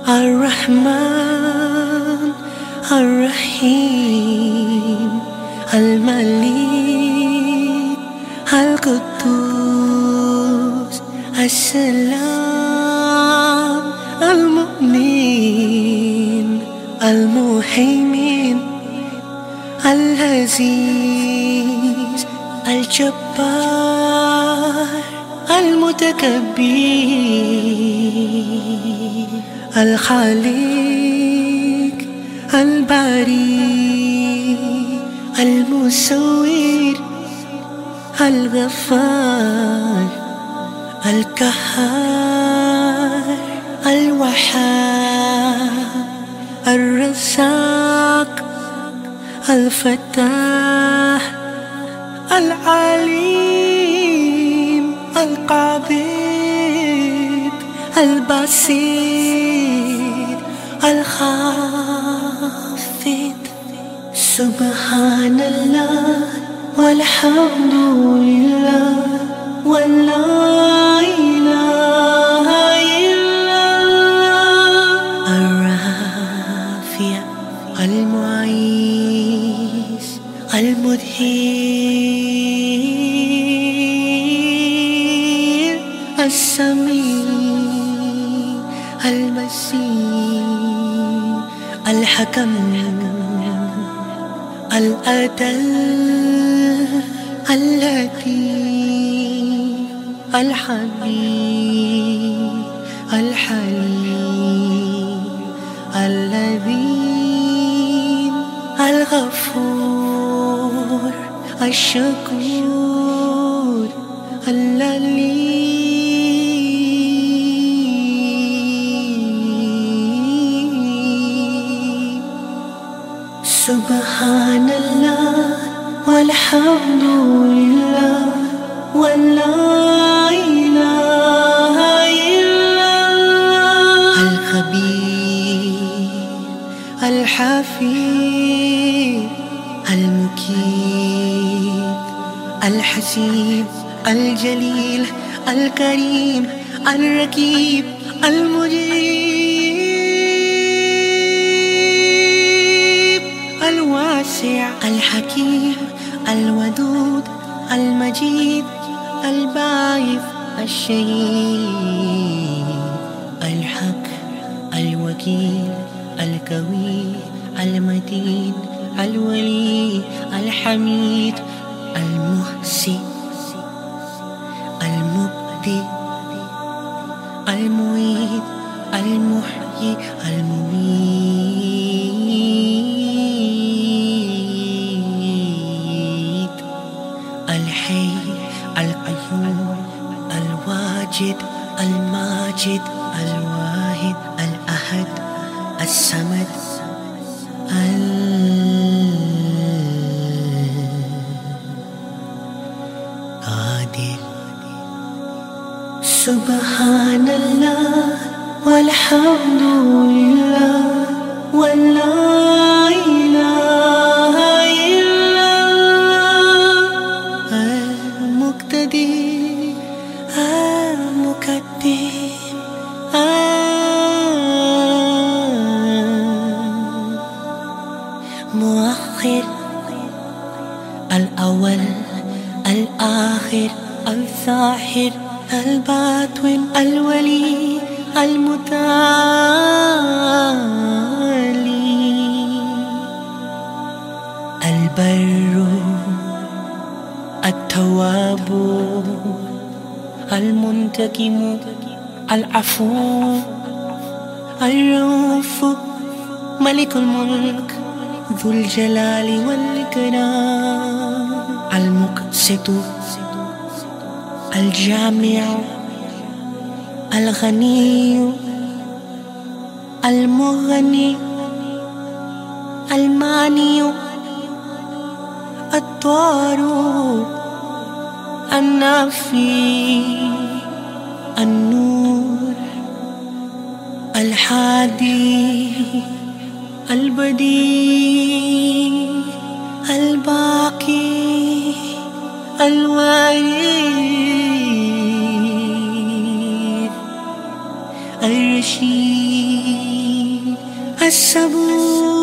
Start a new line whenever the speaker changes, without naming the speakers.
الرحمن الرحيم الملك القدوس السلام المؤمن المهيمن العزيز الجبار المتكبر الخالق الباري المصور الغفار القهار الوهاب الرزاق الفتاح العليم القابض البصير الخافض. سبحان الله والحمد لله ولا إله إلا الله. الرافع المعيز المدهر السميع المسيح الحكم الأدل اللطيف الحبيب الحليم اللذيذ الغفور الشكور اللليم. سبحان الله والحمد لله ولا إله إلا الله. الخبير الحفيظ المكيد الحسيب الجليل الكريم الرقيب المجيب الواسع الحكيم الودود المجيد الباعث الشهيد الحق الوكيل القوي المتين الولي الحميد المحسن المبدئ المعيد المحيي المميت الحي القيوم الواجد الماجد الواحد الأحد الصمد القادر. سبحان الله والحمد لله ولا إله إلا الله. المقتدر المقدم المؤخر الأول الآخر الظاهر الباطن الولي المتعالي البر التواب المنتقم العفو الرؤوف ملك الملك ذو الجلال والإكرام المقسط الجامع الغني المغني الماني الضار النافي النور الحادي البديع الباقي الوارث الرشيد الصبور